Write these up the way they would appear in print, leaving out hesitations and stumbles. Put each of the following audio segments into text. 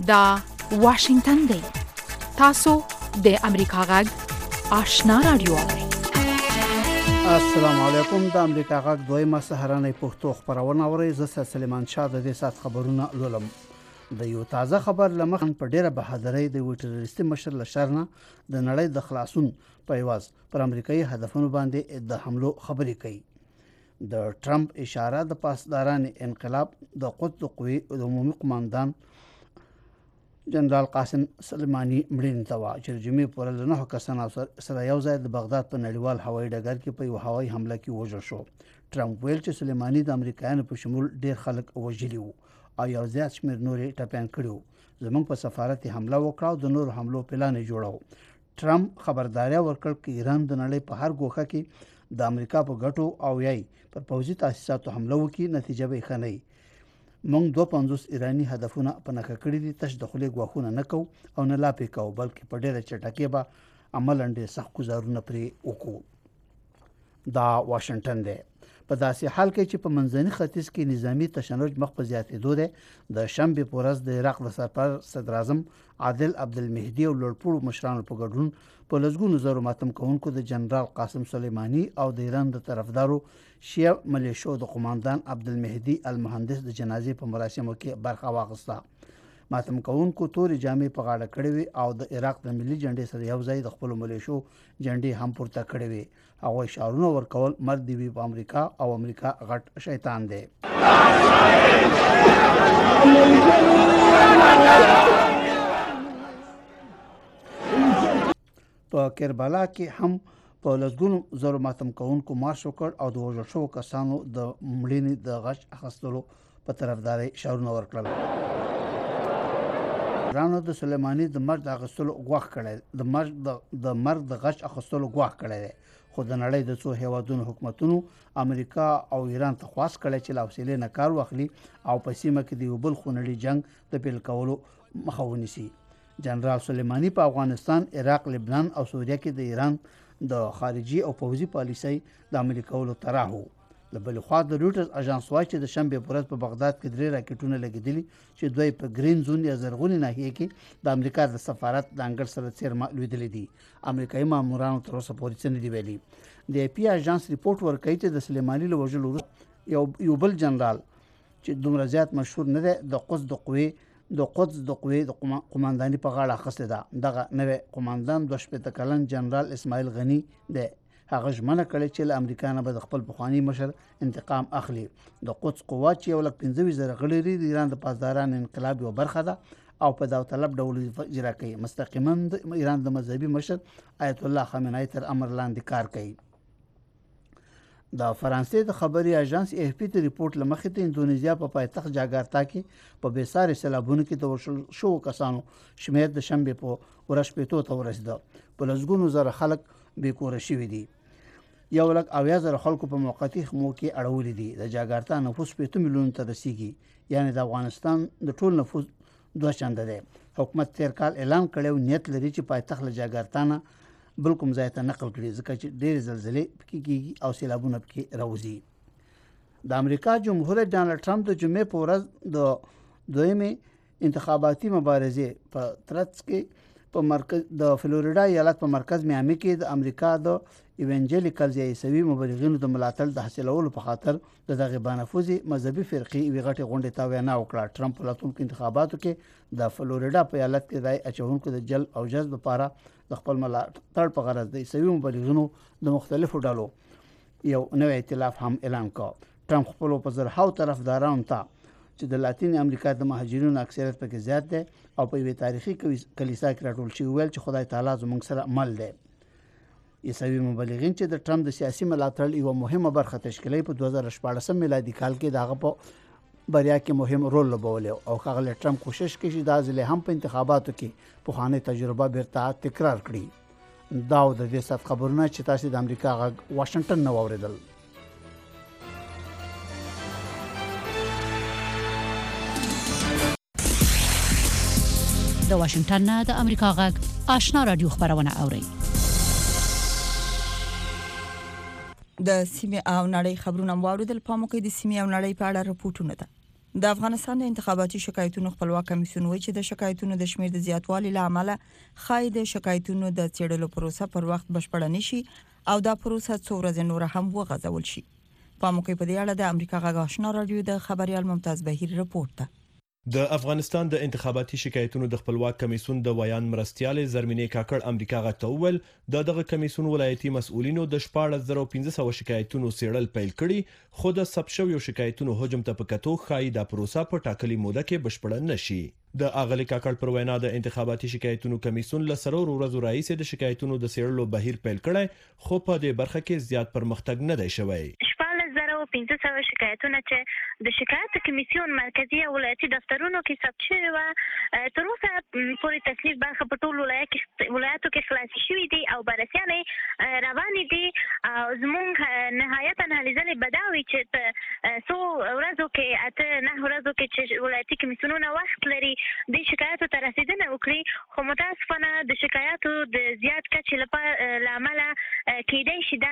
دا واشنگتن دی. تاسو د امریکا غږ آشنا رادیو. السلام علیکم. د امریکا غږ دویمه سهارنۍ پښتو خبرونه اورئ. زه سلیمان شاه د دې سات خبرونه لولم. د یو تازه خبر لمخ په ډیره بهادرۍ د وټرریستي مشر لشرنه د نړۍ د خلاصون په یواز پر امریکایي هدفونو باندې د حملو خبرې کوي. د ټرمپ اشاره د پاسداران انقلاب د قدس قوی د عمومي قوماندان جنرال قاسم سلیمانی مړینې ته وا چې جمعې پر له 9 کسانو سره یو ځای د بغداد په نړیوال هوایي ډګر کې په یو هوایي حمله کې وژل شو. ټرمپ ویل چې سلیمانی د امریکایانو په شمول ډیر خلک وژلي وو او یو زیات شمېر نورې ټپیان کړي وو. زموږ په سفارت حمله وکړه او د نور حملو پلان جوړاو. ټرمپ خبرداري ورکړ چې ایران د نړۍ په هر ګوښه کې د امریکا په ګټو او یای پر پوځي تاسیساتو حمله وکړي نتیجه به ښه نه وي. موږ 250 ایرانی هدفونه په نښه کړي دي. تش د خولې غواخونه نه کوو او نه لا پې کوو بلکې په ډېره چټکۍ به عملاً ډېر سخت ګزارونه پرې وکړو. دا واشنگټن دی. په داسې حال کې چې په منځني ختیځ کې نظامی تشنج مخ په زیاتېدو دی. د شنبې په ورځ د عراق د سرپر صدر اعظم عادل عبدالمهدي او لوړپوړو مشرانو په ګډون په لسګونو زرو ماتم کوونکو د جنرال قاسم سلیمانی او د ایران د طرفدارو شیعه ملیشو د قوماندان عبدالمهدي المهندس د جنازې په مراسمو کې برخه واخیسته. ماتم کوونکو تورې جامې په غاړه کړې وي او د عراق د ملي جنډې سره یو ځای د خپل ملیشو جنډې هم پورته کړې وي. هغوی شعارونه ورکول مرد دی وي په امریکا او امریکا غټ شیطان دی. په کربلا کې هم په لسګونو زرو ماتم کوونکو مارش وکړ او د وژل شوو کسانو د مړینې د غچ اخیستلو په طرفداري شعارونه ورکړل. ایران د سلیمانی د مرګ د اخیستلو غوښ کړی د مرګ د غچ اخیستلو غوښ کړی دی. خو د نړۍ د څو هیوادونو حکومتونو امریکا او ایران ته خواست کړی چې له حوصلې نه کار واخلي او په سیمه کې د یو بل خونړي جنګ د پیل کولو مخه ونیسي. جنرال سلیمانی په افغانستان، عراق، لبنان او سوریه کې د ایران د خارجي او پوځي پالیسۍ د عملي کولو طرح وو. له بلې خوا د رویټرز اژانس وایي چې د شنبې په ورځ په بغداد کې 3 راکټونه لګېدلي چې دوی په ګرین زون یا زرغونې ناحیې کې د امریکا د سفارت د انګړ سره څیرمه لوېدلي دي. امریکایي مامورانو تر اوسه پورې څه نه دي ویلي. د اے پی اژانس ریپورټ ورکوي چې د سلیمانی له وژلو وروسته یو بل جنرال چې دومره زیات مشهور نه دی د قدس د قوې د قومانداني په غاړه اخیستې ده. دغه نوی قوماندان 2 کلن جنرال اسماعیل غني دی. هغه ژمنه کړې چې له امریکا نه به د خپل پخواني مشر انتقام اخلي. د قدس قوات چې 125,000 غړي لري د ایران د پاسداران انقلاب یو برخه ده او په داوطلب ډول اجرا کوي. مستقیما د ایران د مذهبي مشر آیت الله خامنه‌ای تر امر لاندې کار کوي. د فرانسې د خبري اژانس اف پی ته ریپورت لمخې ته اندونیزیا په پایتخت جاکارتا کې په بیسارې سیلابونو کې د وژل شوو کسانو شمېر د شنبې په ورځ 50 ته ورسېده. په لسګونو زره خلک بېکوره شوي دي. 1,70,000 خلکو په موقتي خمو کې اړولي دي. د جاکارتا نفوس 50 میلیون ته رسیږي. یعنی د افغانستان د ټول نفوس 2 چنده دی. حکومت تیر کال اعلان کړی نیت لري چې پایتخت له جاکارتا نه بل کوم ځای ته نقل کړي ځکه چې ډېرې زلزلې پکې کېږي او سیلابونه پکې راوځي. د امریکا جمهور رئیس ډانلډ ټرمپ د جمعې په ورځ د دویمې انتخاباتي مبارزې په ترڅ کې په مرکز د فلوریډا ایالت په مرکز میامي کې د امریکا د ایوانجلیکل عیسوي مبلغینو د ملاتړ د حاصلولو په خاطر د دغه بانفوذي مذهبي فرقې یوې غټې غونډې ته وینا وکړه. ټرمپ په راتلونکو انتخاباتو کې د فلوریډا په ایالت کې رای اچونکو د جلب او جذب لپاره د خپل ملاتړ په غرض د عیسوي مبلغینو د مختلفو ډلو یو نوی ائتلاف هم اعلان کړ. ټرمپ خپل په زرهاو طرفدارانو ته چې د لاتین امریکا د مهاجرینو اکثریت پکې زیات دی او په یوې تاریخي کلیسا کې راټول شوي ویل چې خدای تعالی زموږ سره مل دی. عیسوي مبلغین چې د ټرمپ د سیاسي ملاتړ یوه مهمه برخه تشکیلوي په 2014 میلادي کال کې د هغه په بریا کې مهم رول لوبولی او ښاغلی ټرمپ کوشش کوي چې دا ځل هم په انتخاباتو کې پخوانۍ تجربه بیرته تکرار کړي. دا د دې سات خبرونه چې تاسو د امریکا غږ واشنگټن نه واوریدل. د واشنگټن نه د امریکا غږ آشنا رادیو خبرونه اوري. د سیمه او نړۍ خبرونه واوریدل. پاموکې د سیمه او نړۍ په اړه راپورټونه ده. د افغانستان د انتخاباتي شکایتونو خپلواک کمیسیون وایي چې د شکایتونو د شمیر د زیاتوالي لامل خای د شکایتونو د څېړلو پروسه پر وخت بشپړ نشي او دا پروسه څو ورځې نور هم وغځول شي. په موقع په دې اړه د امریکا غږ آشنا رادیو د خبريال ممتاز بهیر رپورت ده. د افغانستان د انتخاباتي شکایتونو د خپلواک کمیسیون د ویان مرستيال زرمینې کاکړ امریکا غږ ته وویل دغه کمیسیون ولایتي مسؤلینو د 14500 شکایتونو څېړل پیل کړي خو د ثبت شویو شکایتونو حجم ته په کتو خای د پروسه په ټاکلي موده کې بشپړ نشي. د اغلی کاکړ پر وینا د انتخاباتي شکایتونو کمیسیون له سرور ورځو رئیس د شکایتونو د څېړلو بهیر پیل کړي خو په دې برخه کې زیات پرمختګ نه دی شوی. 1500 شکایتونه چې د شکایت کمیسیون مرکزی او ولایتي دفترونو کې ثبت شوي و تر اوسه پورې تصنیف برخه په ټولو ولایتو کې خلاص شوي دي او بررسیانې روانې دي او زموږ نهایت انالیزه بداوي چې څو ورځو کې اته نه ورځو کې چې ولایتي کمیسیونونه وخت لري د شکایتو ته رسیدنه وکړي خو متاسفانه د شکایتو د زیات کچې لامل کېدای شي دا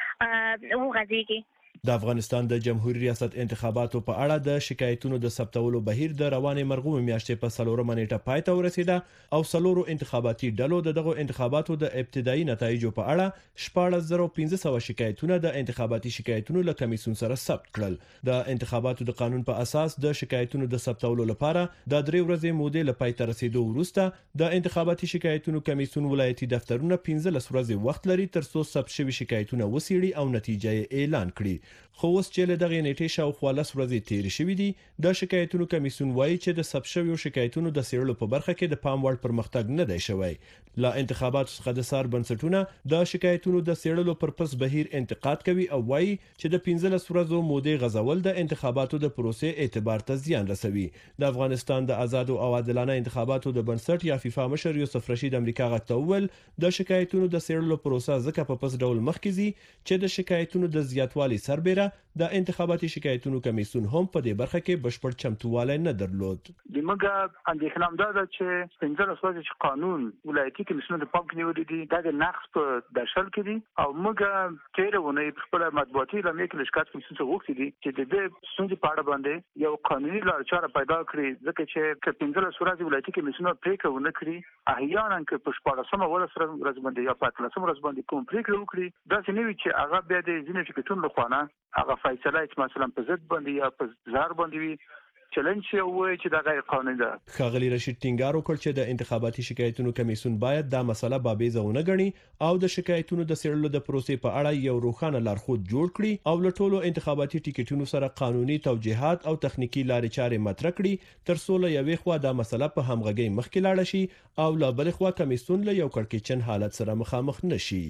نیټه وغځېږي. د افغانستان د جمهوریت ریاست انتخاباتو په اړه د شکایتونو د ثبتولو بهیر د روانې مرغومې میاشتې په 4 نیټه پای ته ورسیده او 4 انتخاباتي ډلو دغه انتخاباتو د ابتدایي نتایجو په اړه 14500 شکایتونه د انتخاباتي شکایتونو له کمیسیون سره ثبت کړل. د انتخاباتو د قانون په اساس د شکایتونو د ثبتولو لپاره د 3 ورځې مودې له پای ته رسیدو وروسته د انتخاباتي شکایتونو کمیسیون ولایتي دفترونه 15 ورځې وخت لري ترڅو ثبت شوی شکایتونه وڅېړي او نتیجه یې اعلان کړي. خو اوس چې له دغه نیټې شاوخوا 10 ورځې تېرې شوې دي د شکایتونو کمیسیون وایي چې د ثبت شویو شکایتونو د څېړلو په برخه کې د پام وړ پرمختګ نه دی شوی. لا انتخاباتو څخه د سار بنسټونه د شکایتونو د څېړلو پرپس بهیر انتقاد کوي او وایي چې د 15 ورځو مودې غځول د انتخاباتو د پروسې اعتبار ته زیان رسوي. د افغانستان د آزاد او عادلانه انتخاباتو د بنسټ یا فیفا مشر یوسف رشید امریکا غږ ته وویل د شکایتونو د څېړلو پروسه ځکه په پس ډول مخکې ځي چې د شکایتونو د زیاتوالي سربېره د انتخاباتي شکایتونو کمیسیون هم په دې برخه کې بشپړ چمتووالی نه درلود. د موږ اندېښنه هم ده چې 15 ورځې چې قانون ولایتي کمیسیون د پام کې نیولې دي دا د نقص په درشل کې دي او موږ تیرونه په خپل مطبوعاتي لمه کې لشکات کمیسیون څخه غوښتي دي چې د دې ستونزې په اړه باندې یو قانوني لار چاره پیدا کړي ځکه چې 15 ورځې ولایتي کمیسیون پریکړه ونه کړي احیانا کې په 14مه ورځ باندې یا په 13مه ورځ باندې کوم پریکړه وکړي دا څه نه وي چې هغه بیا د ځینې شرکتونو لخوا هغه فیصله چې مثلا په ضد باندې یا په زهر باندې وي چلنج وي چې دا غیر قانوني ده. ښاغلي رشید ټینګار وکړ چې د انتخاباتي شکایتونو کمیسیون باید دا مسله بابیزه ونه ګڼي او د شکایتونو د څېړلو د پروسې په اړه یو روښانه لارښود جوړ کړي او له ټولو انتخاباتي ټیکټونو سره قانوني توجیهات او تخنیکی لارې چارې مطرح کړي ترڅو له یوې خوا دا مسله په همغږۍ مخکې لاړه شي او له بلې خوا کمیسیون له یو کړکېچن حالت سره مخامخ نشي.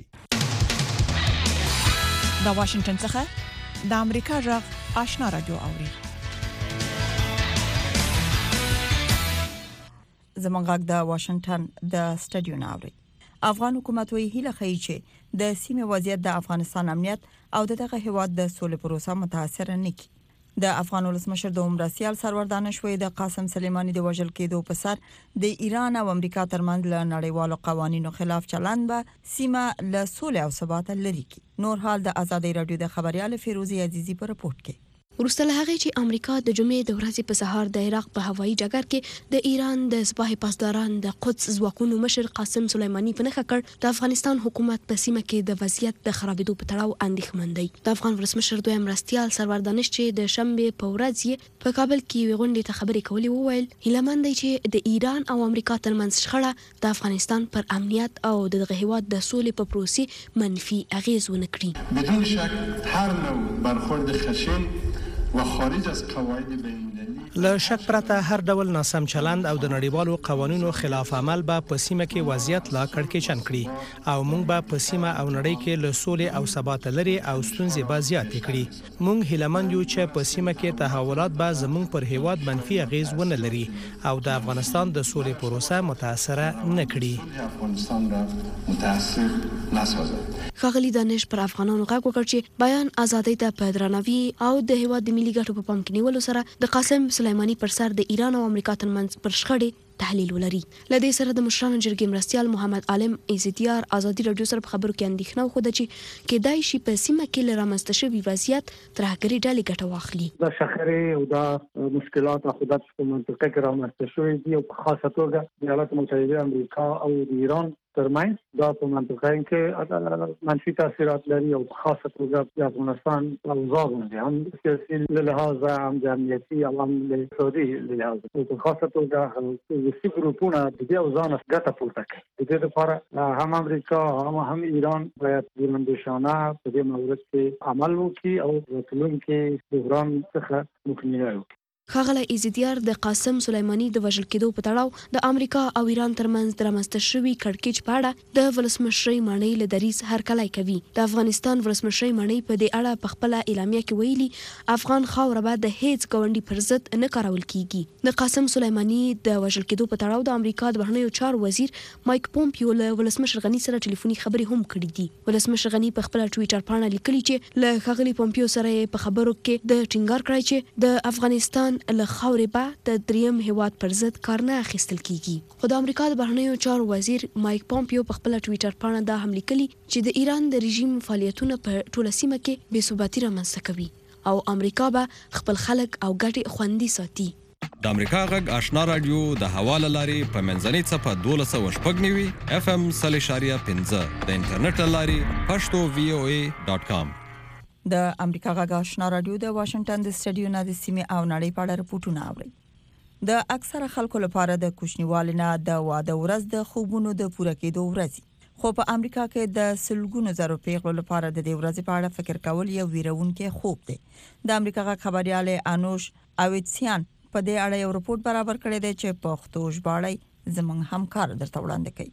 د واشنگټن څخه د امریکا غږ آشنا رادیو اوري. زمونږ غږ د واشنگټن د سټډیو ناوړي. افغان حکومت وی هیله کوي چې د سیمې وضعیت د افغانستان امنیت او دغه هیواد د سولې پروسه متاثر نه کړي. د افغان ولسمشر د مرستيال سرور دانشوي د قاسم سلیماني د وژل کېدو په سر د ایران او امریکا ترمنځ له نړیوالو قوانینو خلاف چلند به سیمه له سولې او ثبات لري کی. نور حال د آزادۍ رادیو د خبريال فیروزي عزیزي په رپورت کې. ورسته هغه چې امریکا د جمعې د ورځې په سهار د عراق په هوایي ډګر کې د ایران د سپاه پاسداران د قدس ځواکونو مشر قاسم سلیماني په نخښه کړ د افغانستان حکومت په سیمه کې د وضعیت د خرابېدو په تړاو اندېښمن دی. د افغان ولسمشر دویم مرستيال سرور دانش چې د شنبه په ورځ په کابل کې غونډې ته خبرې کولې وویل هیلمن دی چې د ایران او امریکا ترمنځ شخړه د افغانستان پر امنیت او دغه هیواد د سولې په پروسې منفي اغیز ونه کړي. بدون شک هر نوع برخورد خشن و خارج از قواعد بین‌المللی له شک پرته هر ډول ناسم چلند او د نړیوالو قوانینو خلاف عمل به په سیمه کې وضعیت لا کړکېچن کړي او موږ به په سیمه او نړۍ کې له سولې او ثبات لري او ستونزې به زیاتې کړي. موږ هیلمن یو چې په سیمه کې تحولات به زموږ پر هیواد منفي اغیز ونه لري او د افغانستان د سولې پروسه متاثر نه کړي. افغانستان را متاثر نسازد. ښاغلي دانش پر افغانانو غږ وکړ چې بیان ازادۍ ته په درناوي او د هیواد د ملي ګټو په پام کې نیولو سره د قاسم سلیماني پر سر د ایران او امریکا ترمنځ پر شخړې تحلیل ولري. لدې سره د مشرانو جرګې مرستيال محمد عالم عزتیار ازادي رادیو سره په خبرو کې اندېښنه وښوده چې کېدای شي په سیمه کې لرامسته شوی وضعیت ترهګري ډلې ګټه واخلي. دا شخړې او دا مشکلات او خدات په منطقه کې رامسته شوې دي او په خاصه توګه د ایالات متحده امریکا او د ایران ترمنځ دا په منطقه کې منفي تاثیرات لري او په خاصه توګه د افغانستان اوضاع باندې هم سیاسي له لحاظه هم د امنیتي او هم له اقتصادي لحاظه او په خاصه توګه د سیاسي ګروپونو د دې اوضاع نه ګټه پورته کوي. د دې لپاره هم امریکا هم ایران باید بلندشانه په دې مورد کې عمل وکړي او راتلونکي بحران څخه مخنیوي وکړي. ښاغلی عزتیار د قاسم سلیماني د وژل کېدو په تړاو د امریکا او ایران ترمنځ د رامنځته شوي کړکېچ په اړه د ولسمشرۍ ماڼۍ له دریځ هرکلی کوي. د افغانستان ولسمشرۍ ماڼۍ په دې اړه په خپله اعلامیه کې ویلي افغان خاوره به د هیڅ ګاونډي پر ضد نه کارول کیږي. د قاسم سلیماني د وژل کېدو په تړاو د امریکا د بهرنیو چارو وزیر مایک پومپیو له ولسمشر غني سره ټلیفوني خبرې هم کړې دي. ولسمشر غني په خپله ټویټر پاڼه لیکلي چې له ښاغلي پومپیو سره په خبرو کې د ټینګار کړی چې د افغانستان له خاورې به د دریم هیواد پر ضد کار نه اخیستل کیږي. خو د امریکا د بهرنیو چارو وزیر مایک پومپیو په خپل ټویټر پاڼه دا هم لیکلي چې د ایران د رژیم فعالیتونه په ټوله سیمه کې بې ثباتي رامنځته کوي او امریکا به خپل خلک او ګټې خوندي ساتي. د امریکا غږ آشنا رادیو د حواله لاري په منځنۍ صفه 12.9 FM 3.15 د انټرنیټ لاري pashto.voa.com. د امریکا غږ آشنا رادیو د واشنگټن د سټډیو نه د سیمې او نړۍ په اړه رپورټونه اوري. د اکثره خلکو لپاره د کوچنیوالي نه د واده ورځ د خوبونو د پوره کېدو ورځ، خو په امریکا کې د سلګونو زرو پیغلو لپاره د دې ورځې په اړه فکر کول یو ویرونکي خوب دی. د امریکا غږ خبريال انوش اویتسیان په دې اړه یو رپورټ برابر کړی دی چې پښتو ژباړی زموږ همکار درته وړاندې کوي.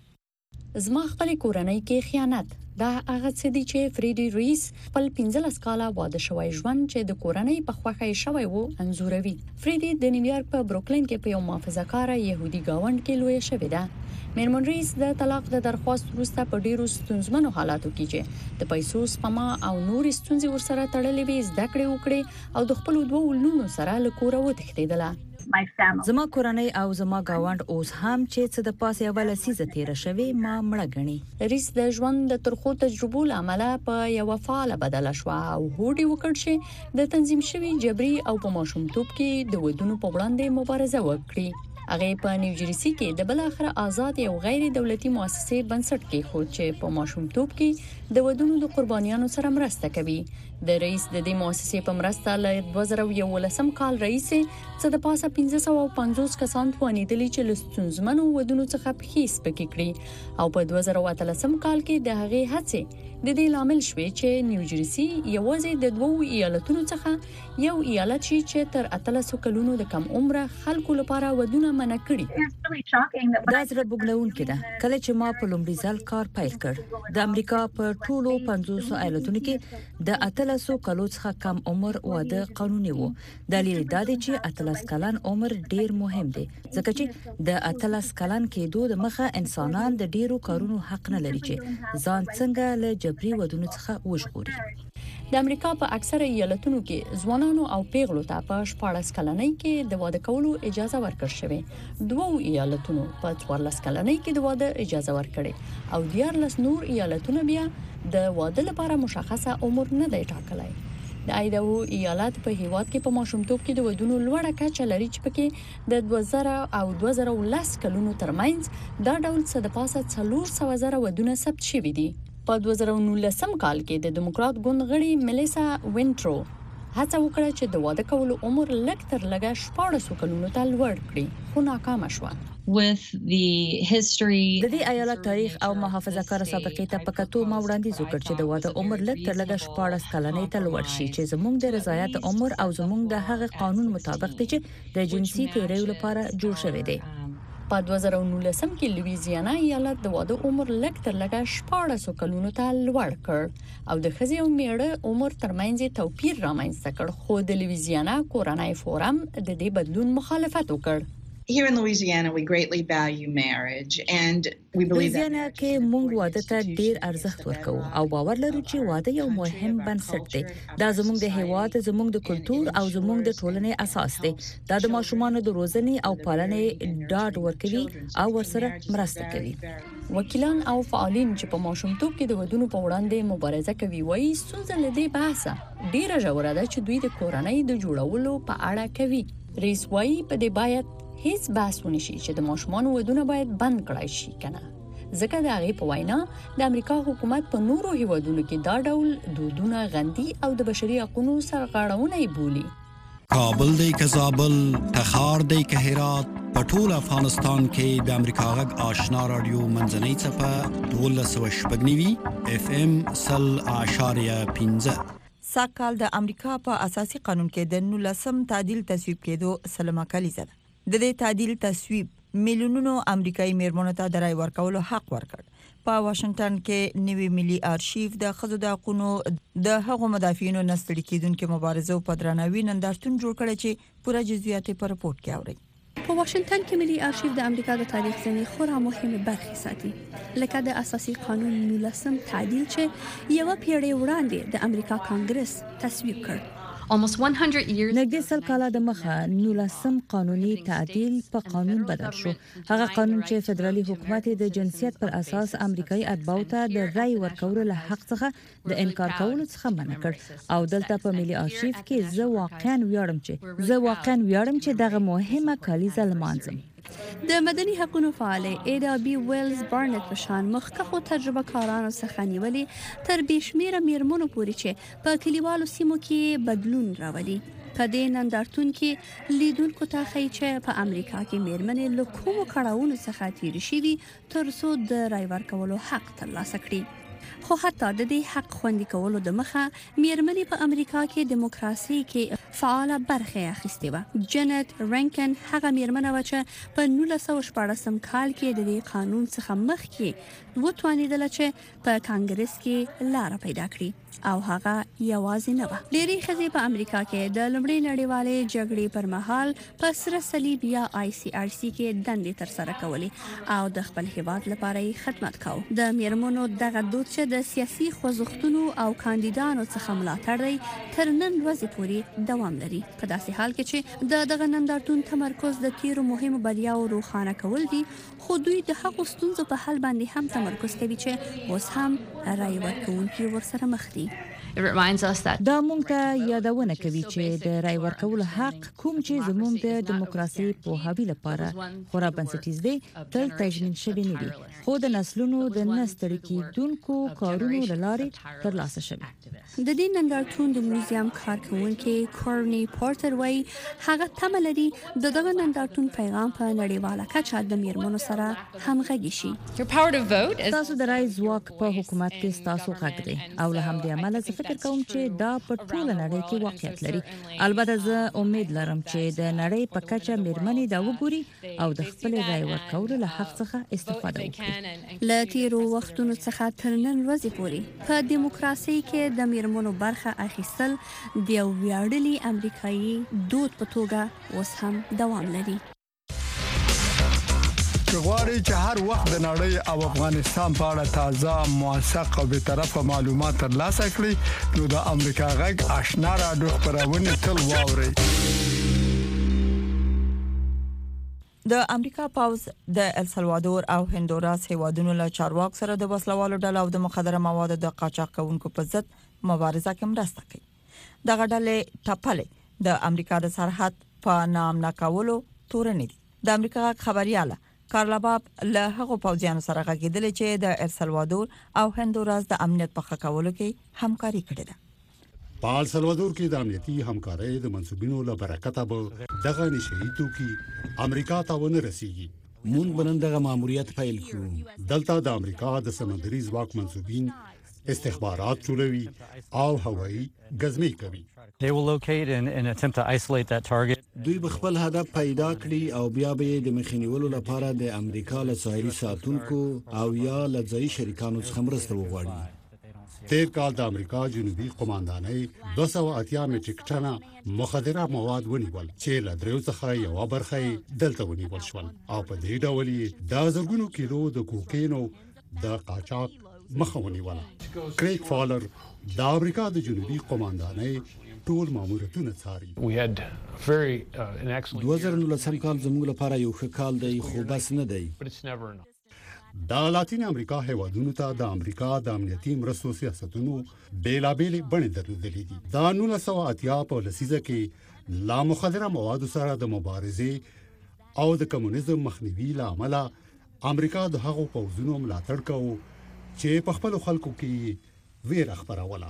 زما خپل کورنۍ کې خیانت دا هغه څه دي چې فریډي ریس خپل 15 کاله واده شوی ژوند چې د کورنۍ په خوښه شوی وو انزوروي. فریډي د نیویارک په بروکلین کې په یو محافظه‌کاره يهودي گاوند کې لوی شوی ده. میرمن ریس د طلاق د درخواست وروسته په ډیرو ستونزمنو حالاتو کې چې د پیسو سپما او نور ستونزې ورسره تړلې وي زده کړې وکړي او د خپل دوه ولونو سره له کور وتښتېدله. زما کورنۍ او زما گاوند اوس هم چې څه د پاسه یو لسیزه تیر شوی ما مړه غني. ریس د ژوند د ترخو تجربو لامل په یو فعال بدل شو او هوډي وکړ چې د تنظیم شوی جبري او په ماشومتوب کې د ودونو په وړاندې مبارزه وکړي. هغه په نیوجرسي کې د بل اخر آزاد یو غیر دولتي مؤسسې بنسټ کې خو چې په ماشومتوب کې د ودونو د قربانیانو سره مرسته کوي. د رئیس د دې مؤسسې په مرسته له 2011 کال رئیس څخه د پاسه 1550 کسان توانیدلی چې لستونزمنو ودونو څخه پخې سپکې کړي او په 2013 کال کې د هغې هڅې د دې لامل شوې چې نیوجرسي یوازې د دوو ایالتونو څخه یو ایالت شي چې تر 13 کلونو د کم عمره خلکو لپاره ودونه منع کړي. دا زړه بوږنونکې ده. کله چې ما په لومړي ځل کار پیل کړ د امریکا په ټولو 500 ایالتونو کې د 13 کلو څخه کم عمر واده قانوني وو. دلیل دا دی چې 13 کلن عمر ډیر مهم دی ځکه چې د 13 کلن کېدو د مخه انسانان د ډیرو کارونو حق نه لري چې ځان څنګه له جبري ودونو څخه وژغوري. د امریکا په اکثره ایالتونو کې ځوانانو او پیغلو ته په 14 کلنۍ کې د واده کولو اجازه ورکړل شوې. دوه ایالتونو په 14 کلنۍ کې د واده اجازه ورکړې او 14 نور ایالتونه بیا د واده لپاره مشخصه عمر نه دی ټاکلی. د ایداهو ایالت په هیواد کې په ماشومتوب کې د ودونو لوړه کچه لري چې پکې د 2000 او 2010 کلونو ترمنځ دا ډول څه د پاسه 400 زره ودونه ثبت شوي دي. په 2019 کال کې د دیموکرات ګوند غړي ملیسا وینټرو هڅه وکړه چې د واده کولو عمر لږ تر لږه 14 کلونو ته لوړ کړي خو ناکامه شوه. د دې ایالت تاریخ او محافظه‌کار سابقې ته پکاتو ما وړاندیز وکړ چې د واده عمر لږ تر لږه 14 کلنۍ ته لوړ شي چې زموږ د رضایت عمر او زموږ د هغه قانون مطابق دی چې د جنسي تیریو لپاره جوړ شوی دی. په 2019 کې لویزیانا ایالت د واده عمر لږ تر لږه 14 کلونو ته لوړ کړ او د ښځې او میړه عمر ترمنځ توپیر رامنځته کړ خو د لویزیانا کورنۍ فورم د دې بدلون مخالفت وکړ. Here in Louisiana, we greatly value marriage and we believe that لویزیانا کې موږ واده ته ډیر ارزښت ورکوو او باور لرو چې واده یو مهم بنسټ دی. دا زموږ د هیواد، زموږ د کلتور او زموږ د ټولنې اساس دی. دا د ماشومانو د روزنې او پالنې ډاډ ورکوي او ورسره مرسته کوي. وکیلان او فعالین چې په ماشومتوب کې د ودونو په وړاندې مبارزه کوي وایي ستونزه له دې بحثه ډیره ژوره ده چې دوی د کورنۍ د جوړولو په اړه کوي. رئیس وایي په دې باید هیڅ بحث ونشي چې د ماشومان ودونه باید بند کړای شي کنه. ځکه د هغې په وینا د امریکا حکومت په نورو هیوادونو کې دا ډول دودونه غندي او د بشري حقوقو سرغړونه یې بولي. کابل دی که زابل، تخار دی که هرات، په ټول افغانستان کې د امریکا غږ آشنا رادیو منځنۍ څپه 12.9 FM 100.15. ساکال د امریکا په اساسي قانون کې د 19 تعدیل تصویب کېدو سلمه کلیزه ده. د دې تعدیل تصویب میلیونونو امریکایي میرمنو ته د رای ورکولو حق ورکړ. په واشنگټن کې نوی ملي آرشیف د ښځو د حقوقو د هغو مدافعینو نستړي کېدونکو مبارزو په درناوي نندارتون جوړ کړی چې پوره جزئیات په رپورت کې اوري. په واشنگټن کې ملي آرشیف د امریکا د تاریخ ځینې خورا مهمه برخې ساتي، لکه د اساسي قانون 19 تعدیل چې یو پیړۍ وړاندې د امریکا کانګرس تصویب کړ. almost 100 years نږدې سل کاله د مخه 19 قانوني تعدیل په قانون بدل شو. هغه قانون چې فدرالي حکومت د جنسیت پر اساس امریکایي اتباعو ته د رای ورکولو له حق څخه د انکار کولو څخه منع کړ. او دلته په ملي آرشیف کې زه واقعا ویاړم چې دغه مهمه کلیزه لمانځم. د مدني حقوقو فعال ایدا بی ویلز بارنت په شان مخکخو تجربه کارانو څخه نیولې تر بشمیره میرمنو پورې چې په کلیوالو سیمو کې بدلون راولي. په دې نندارتون کې لیدونکو ته ښیي چې په امریکا کې میرمنې له کومو کړاوونو څخه تېرې شوي تر څو د رای ورکولو حق ترلاسه کړي. خو حتی د دې حق خوندي کولو د مخه میرمنې په امریکا کې دیموکراسي کې فعاله برخه اخیستې و. جنت رینکن هغه میرمنه و چې په 1914 کال کې د دې قانون څخه مخکې وتوانیدله چې په کانګرس کې لار پیدا کړي او هغه یوازې نه و. ډېری ښځې په امریکا کې د لومړۍ نړیوالې جګړې پر مهال په سره صلیب یا ICRC کې دندې ترسره کولې او د خپل هیواد لپاره یې خدمت کاوه. د میرمنو دغه دود چې د سیاسي خوځښتونو او کاندیدانو څخه ملاتړ دی تر نن ورځې پورې دوام لري. په داسې حال کې چې دغه نندارتون تمرکز د تیرو مهمو بریاو روښانه کول دي، خو دوی د هغو ستونزو په حل باندې هم تمرکز کوي چې اوس هم رای ورکوونکي ورسره مخ دي. دا موږ ته یادونه کوي چې د رای ورکولو حق کوم چې زموږ د دیموکراسي پوهاوي لپاره خورا بنسټیز دی تل تضمین شوی نه دی، خو د نسلونو د نستړي کېدونکو کارونو له لارې ترلاسه شوی. د دې نندارتون د میوزیم کارکونکي کورني پورټر وایي هغه تمه لري دغه نندارتون پیغام په نړیواله کچه د میرمنو سره همغږي شي. تاسو د رای ځواک په حکومت کې تاسو غږ دی او له همدې امله زه فکر کوم چې دا په ټوله نړۍ کې واقعیت لري. البته زه امید لرم چې د نړۍ په کچه میرمنې دا وګوري او د خپل رای ورکولو له حق څخه استفاده وکړي. له تیرو وختونو څخه تر نن ورځې پورې په دیموکراسي کې د میرمنو برخه اخیستل د یو ویاړلي امریکایي دود په توګه اوس هم دوام لري. غواړئ چې هر وخت د نړۍ او افغانستان په اړه تازه، موثق او به طرفه معلومات ترلاسه کړئ نو د امریکا غږ آشنا رادیو خبرونه تل واورئ. د امریکا پاوز د السلوادور او هندوراس هیوادونو له چارواکو سره د وسلوالو ډلو او د مخدره موادو د قاچاق کوونکو په ضد مبارزه کې مرسته کوي. دغه ډلې ټاپلې د امریکا د سرحد په نام ناکاولو تورنې دي. د امریکا خبرياله کارلا باب له هغو پوځیانو سره غږیدل چې د السلوادور او هندوراس د امنیت په ښه کولو کې همکاري کړې ده. په السلوادور کې د امنیتي همکارۍ د منسوبینو له برکته به دغه نشئی توکي امریکا ته ونه رسیږي. مونږ بنن دغه ماموریت پیل کړو. دلته د امریکا د سمندري ځواک منسوبین استخبارات چولوي او هوایي غزمي کوي. They will locate and attempt to isolate that target. دوی به خپل هدف پیدا کړي او بیا به د مخنیولو لپاره د امریکا له ساحلي ساتونکو او یا له ځایي شریکانو څخه مرسته وغواړي. تیر کال د امریکا جنوبي قوماندانۍ 280 میټریک ټنه مخدره مواد ونیول چې له دریو څخه یو برخه دلته ونیول شول او په دې ډول د زرګونو کیلو د کوکینو د قاچاق مخه ونیول. کریګ فالر د امریکا د جنوبي قوماندانۍ ټول ماموریتونه څاري. 2019 کال زموږ لپاره یو ښه کال دی خو بس نه دی. د لاتین امریکا هیوادونو ته د امریکا د امنیتي مرستو سیاستونو بیلابېلې بڼې درلودلې دي. د 1980 په لسیزه کې لا مخدره موادو سره د مبارزې او د کمونیزم مخنیوي لامل امریکا د هغو پوځونو ملاتړ کوي چې په خپل خلکو کې ویره خپروله.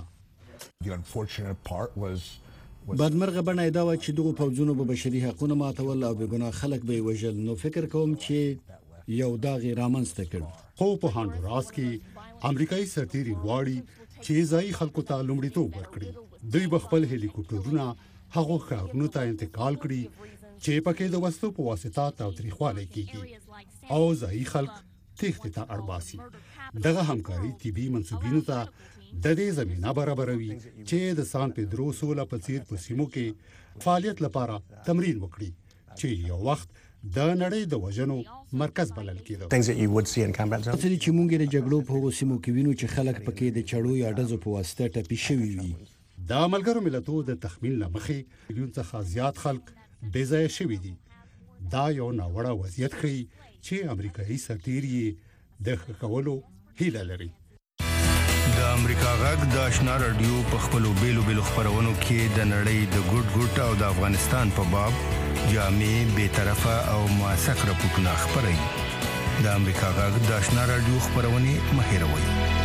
بدمرغه بڼه دا و چې دغه پوځونو به بشري حقوقونه ماتول او بېګناه خلک به وژل. نو فکر کوم چې یو داغ رامنځته کړ. خو په هانډوراس کې امریکایي سرتیري غواړي چې ځای خلکو ته لومړیتوب ورکړي. دوی به خپل هلیکوپټرونه هغو ښارونو ته انتقال کړي چې پکې د وسلو په واسطه تاوتریخوالی کیږي او ځای خلک تېښتې ته اړباسي. دغه همکاري طبي منصوبینو ته د دې زمينه برابروي چې د سان پیدرو سولا په څیر په سیمو کې فعالیت لپاره تمرین وکړي چې یو وخت د نړۍ د وژنو مرکز بلل کېده. چې موږ د جګړو په هغو سیمو کې وینو چې خلک پکې د چړو یا ډزو په واسطه ټپي شوي وي. د ملګرو ملتونو د تخمین له مخې میلیون څخه زیات خلک بې ځایه شوي دي. دا یو ناوړه وضعیت ښیي چې امریکایي سرتیري د ښه کولو هیله لري. د امریکا غږ د آشنا رادیو په خپلو بیلو خپرونو کې د نړۍ د ګډ او د افغانستان په باب جامع بې طرفه او موثق راپورټونه خپروي. د امریکا غږ د آشنا رادیو خپرونې مه هېروئ.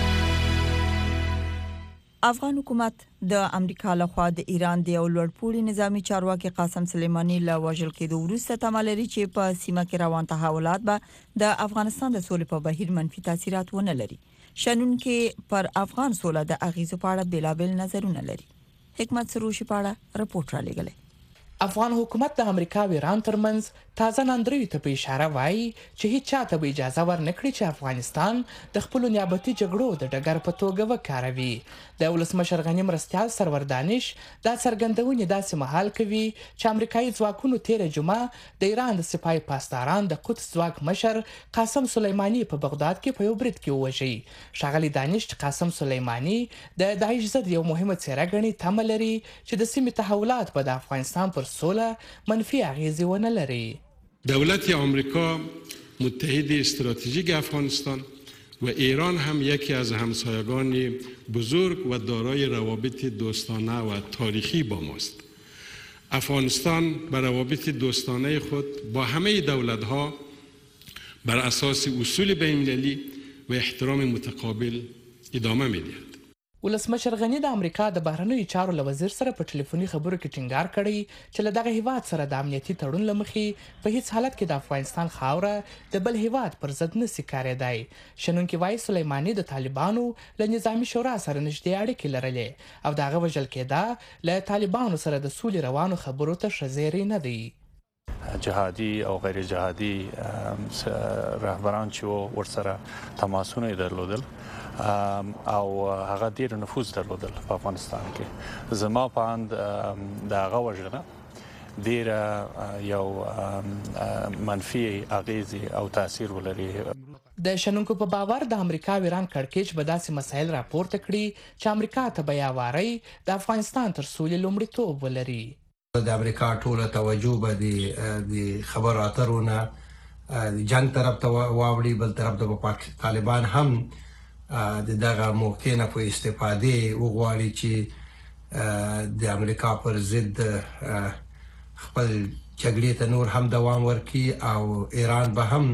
افغان حکومت د امریکا لخوا د ایران د یو لوړپوړي نظامی چارواکي قاسم سلیمانی له وژل کېدو وروسته تمه لري چې په سیمه کې روان تحولات به د افغانستان د سولې په بهیر منفي تاثیرات ونه لري. شنونکو پر افغان سوله د اغیزو په اړه بیلابل نظرونه لري. حکمت سروشي په اړه راپورټ را لګلې. افغان حکومت د امریکا او ایران ترمنځ تازه ناندریو ته په اشاره وایي چې هیڅ چاته به اجازه ورنکړي چې افغانستان د خپل نیابتي جګړو د ډګر په توګه وکاروي. د ولسمشر غنی مرستیال سرور دانش دا څرګندونې داسې مهال کوي چې امریکایي ځواکونو تیر جمعه د ایران د سپاه پاسداران د قدس ځواک مشر قاسم سلیمانی په بغداد کې په یو برید کې ووژي. ښاغلي دانش قاسم سلیمانی د داعش ضد یو مهمه څېره ګڼي تمه لري چې د سیمې تحولات به د افغانستان پر سوله منفی اغیزی ونه لري. دولت آمریکا متحد استراتژیک افغانستان و ایران هم یکی از همسایگان بزرگ و دارای روابط دوستانه و تاریخی با ماست. افغانستان به روابط دوستانه خود با همه دولت‌ها بر اساس اصول بین‌المللی و احترام متقابل ادامه می‌دهد. ولسمشر غنی د امریکا د بهرنیو چارو له وزیر سره په ټلیفوني خبرو کې ټینګار کړی چې له دغه هیواد سره د امنیتي تړون له مخې په هیڅ حالت کې د افغانستان خاوره د بل هیواد پر ضد نشي کارېدای. شنونکي وایي سلیمانی د طالبانو له نظامی شورا سره نږدې اړیکې لرلې او د هغه وژل کېدا له طالبانو سره د سولې روانو خبرو ته ښه زیری نه دی. جهادي او غیر جهادي رهبران چې ورسره تماسونه درلودل او هغه ډیر نفوذ درلودل په افغانستان کې. زما په اند د هغه وژنه ډیر یو منفي اغیزې او تاثیر ولري. د شنونکو په باور د امریکا او ایران کړکېچ به داسې مسایل راپورته کړي چې امریکا ته به یواري د افغانستان تر سولې لومړیتوب ولري. د امریکا ټوله توجه به د خبرو اترونه جنگ طرف ته واوړي، بل طرف ته طالبان هم دغه موقع نه په استفاده وغواړي چې د امریکا پر ضد خپل جګړې ته نور هم دوام ورکړي او ایران به هم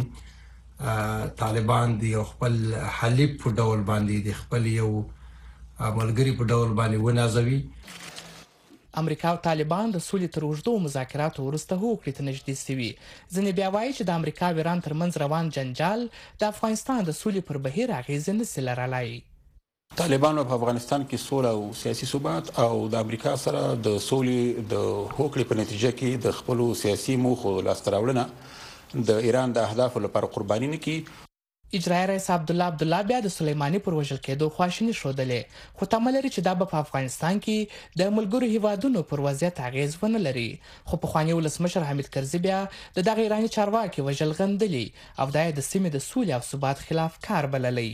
طالبان د خپل حلیف په ډول باندې د خپل یو ملګری په ډول باندې ونازوي. امریکا او طالبان د سولې تر اوږدو مذاکراتو وروسته هوکړې ته نږدې شوي. ځینې بیا وایي چې د امریکا او ایران ترمنځ روان جنجال د افغانستان د سولې پر بهیر اغیزه نشي لرلای. طالبانو په افغانستان کې سوله او سیاسي ثبات او د امریکا سره د سولې د هوکړې په نتیجه کې د خپل سیاسي موخو لاسته راوړنه د ایران د اهدافو لپاره قرباني نه کړي. اجرایي رئیس عبد الله بیا د سلیمانی پر وژل کېدو خواشینی شودلې خو تمه لري چې دا په افغانستان کې د ملګرو هیوادونو پر وضعیت اغیز ونه لري خو په خواني ولسمشر حمید کرزي بیا د دغه ایراني چارواکي وژل غندلي او د سیمې د سولې او ثبات خلاف کار بللی.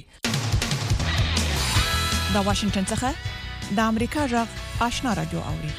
د واشنگټن څخه د امریکا غږ آشنا رادیو اوري.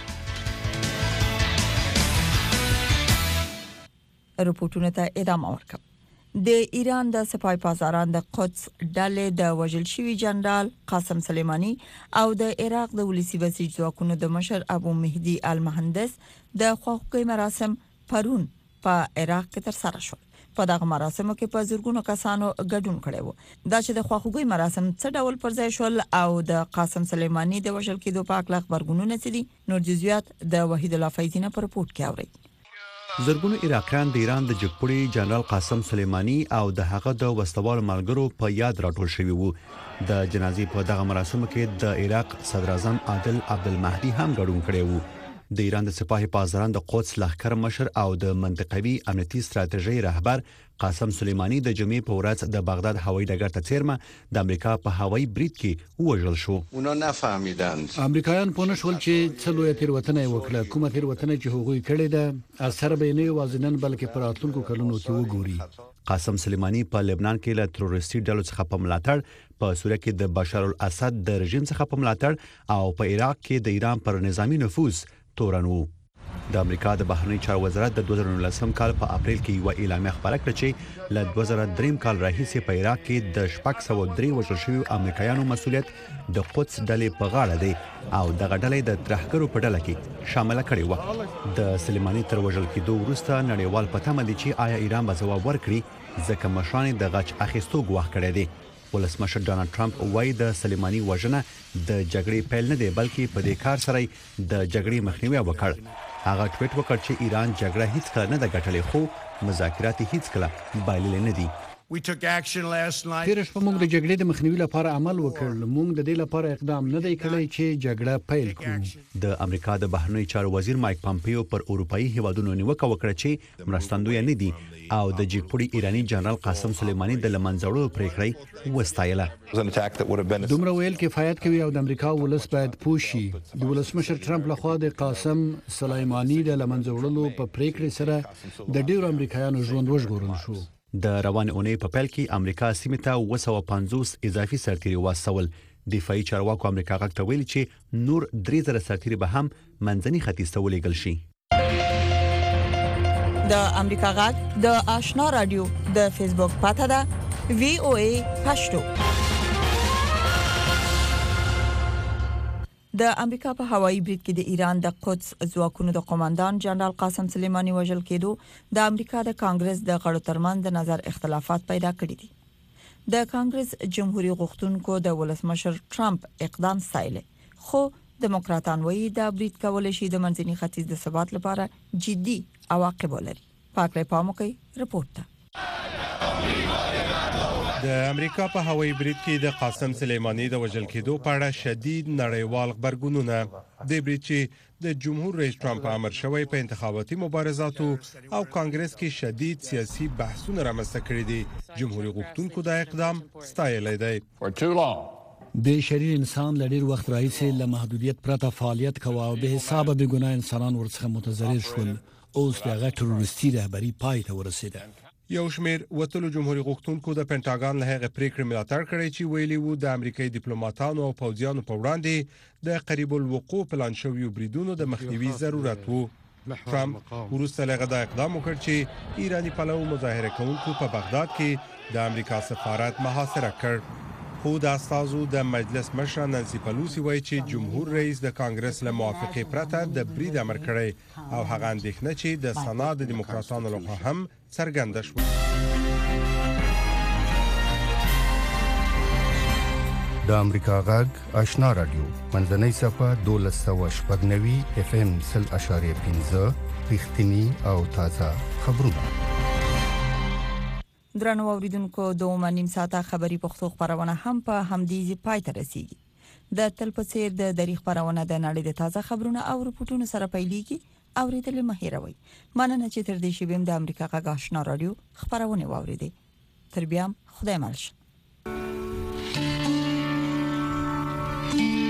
رپورټونه ته ادامه ورکوم. د ایران د سپاه پاسداران د قدس ډلې د وژل شوی جنرال قاسم سلیمانی او د عراق د ولسی بسیج ځواکونو د مشر ابو مهدی المهندس د خواخوږي مراسم پرون په عراق کې ترسره شول. په دغه مراسمو کې په زرګونو کسانو ګډون کړي وو. دا چې د خواخوږي مراسم څه ډول پرځای شول او د قاسم سلیمانی د وژل کېدو په اړه خبرګونونه څه دي نور جزئیات د وحید الله فیضینه په رپورت کې اوري. زرګونو عراقیان د ایران د جګپوړي جنرال قاسم سلیمانی او د هغه د وسوال ملګرو په یاد راټول شوی وو. د جنازې په دغه مراسمو کې د عراق صدر اعظم عادل عبدالمهدي هم ګډون کړی وو. د ایران د سپاه پاسداران د قدس لښکر مشر او د منطقوي امنیتي ستراتیژي رهبر قاسم سلیمانی د جمعې په ورځ د بغداد هوایي ډګر ته څیرمه د امریکا په هوایي برید کې وژل شو. اونا نفهمیدند امریکایان پونه شول چې څلو تیروتنه وکړه کومه تیروتنه چې هغوی کړې ده اثر به نه وازنن بلکې پر راتلونکو کلونو کې وګوري. قاسم سلیمانی په لبنان کې له تروریستي ډلو څخه په ملاتړ په سوریه کې د بشار الاسد د رژیم څخه په ملاتړ او په عراق کې د ایران پر نظامی نفوذ تورن وو. د امریکا د بهرنی چارو وزارت د 2019 کال په اپریل کې یو اعلامیه خبره کړه چې له 2003 کال راهیسې په عراق کې د 603 وژل شویو امریکایانو مسؤلیت د قدس ډلې په غاړه دی او دغه ډلې د ترهګرو په ډله کې شامل کړي و. د سلیمانی تر وژل کېدو وروسته نړیوال په تمه دي چې آیا ایران به ځواب ورکړي ځکه مشران د غچ اخیستو ګواښ کړی دی. ولسمشر ډانلډ ټرمپ وایي د سلیمانی وژنه د جګړې پیل نه دی بلکې په دې کار سره د جګړې مخنیوي وکړ. هغه ټویټ وکړ چې ایران جګړه هیڅ کله نه ده ګټلې خو مذاکرات هیڅ کله بایللې نه دي. تیر شپه موږ د جګړې د مخنیوي لپاره عمل وکړ. موږ د دې لپاره اقدام نه دی کړی چې جګړه پیل کړو. د امریکا د بهرنی چارو وزیر مایک پامپیو پر اروپאי هیوادونو نیوکه وکړه چې مرستندوی نه دي او د جګپوړي ایرانی جنرال قاسم سلیمانی د لمنځوړو پریکړې وستایله. دومره ویل کفایت کوي او د امریکا ولس باید پوښي. د ولسمشر ټرمپ لخوا د قاسم سلیمانی د لمنځوړلو په پریکړې سره د ډیرو امریکایانو ژوند وژغورل شو. د روان اونۍ په پیل کې امریکا سیمه ته 250 اضافي سرتیري واستول. دفاعي چارواکو امریکا غږ ته ویل چې نور 3000 سرتیري به هم منځني ختیځ ته ولېږل شي. د امریکا غږ د آشنا رادیو د فیسبوک پاته ده VOA پښتو. د امریکا په هوایي برید کې د ایران د قدس ځواکونو د قوماندان جنرال قاسم سلیمانی وژل کېدو د امریکا د کانګرس د غړو ترمنځ د نظر اختلافات پیدا کړي دي. د کانګرس جمهوریت غوښتونکو د ولسمشر ټرمپ اقدام ستایله خو دموکراتان وایي دا برید کول شي د منځني ختیځ د ثبات لپاره جدي عواقب لري. پاکلې پاموکي رپورت ته د امریکا په هوایي برید کې د قاسم سلیمانی د وژل کېدو په اړه شدید نړیوال خبرګونونه د برید چې د جمهور رئیس ټرمپ امر شوی په انتخاباتي مبارزاتو او کانګرس کې شدید سیاسي بحثونه رامنځته کړي دي. جمهوریت غوښتونکو دا اقدام ستایلی دی. د شریر انسان لډیر وخت راهیسې له محدودیت پرته فعالیت کوي او به حساب به ګناه انسانان ورڅخه متضرر شول. اوس دغه تروریستي رهبری پای ته ورسیده. یو شمیر وتلو جمهوریت غوښتونکو د پینټاګان له هغه پریکړې ملاتړ کړی چې ویلي وو د امریکایي ډیپلوماټانو او پوځیانو په وړاندې د قریب الوقوع پلان شویو بریدونو د مخنیوي ضرورت وو. ټرمپ وروسته له غدا اقدام وکړ چې ایرانی پلو مظاهره کوونکو په بغداد کې د امریکا سفارت محاصره کړ. خو د استازو د مجلس مشر نانسي پلوسی وایي چې جمهور رئیس د کانګرس له موافقه پرته د برید امر کړی او هغه اندېښنه چې د سنا د دیموکراتانو لخوا هم څرګنده شوه. د امریکا غږ آشنا رادیو منځنۍ صفه 1290 FM 0.5 رښتینی او تازه خبرونه. درنو اوریدونکو د اومنیم ساعته خبری پښتو خبرونه هم په همدې پای ته رسیدي. د تل په څیر د دری خبرونه د نړۍ د تازه خبرونه او رپورټونو سره پیلېږي. اوریدل مهیروي. مننه چې تر دې شی بیم د امریکا غږ آشنا رادیو خبرونه واوریدي. تر بیا خدای مالش